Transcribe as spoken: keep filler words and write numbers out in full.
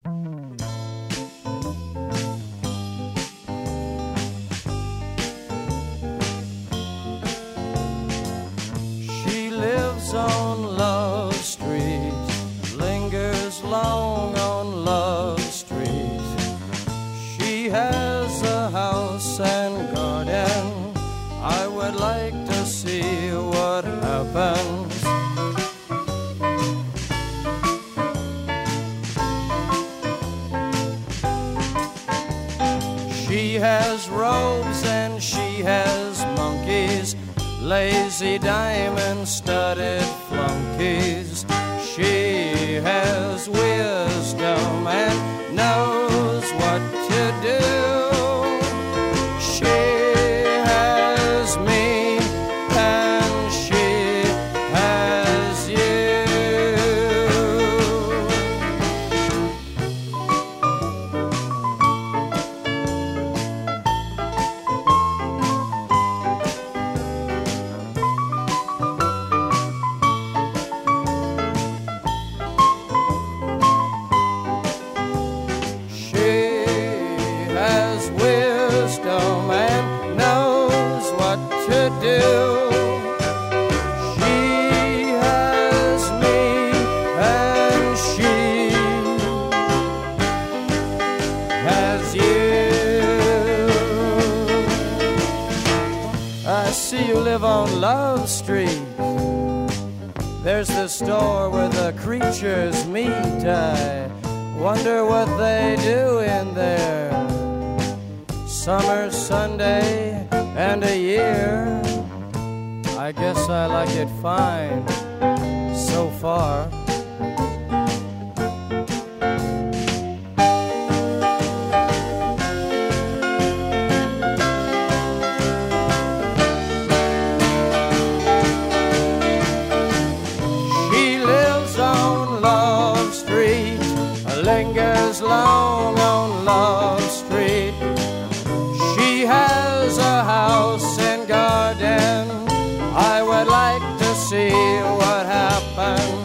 She lives on Love Street, lingers long on Love Street. She has a house and garden. I would like to see what happens. She has robes and she has monkeys, lazy diamond-studded flunkies. She has wisdom and knows what to do. She has me and she has you. Wisdom and knows what to do. She has me and she has you. I see you live on Love Street. There's the store where the creatures meet. I wonder what they do in there. Summer, Sunday, and a year. I guess I like it fine so far. She lives on Love Street, lingers long on Love Street. She has a house and garden. I would like to see what happens.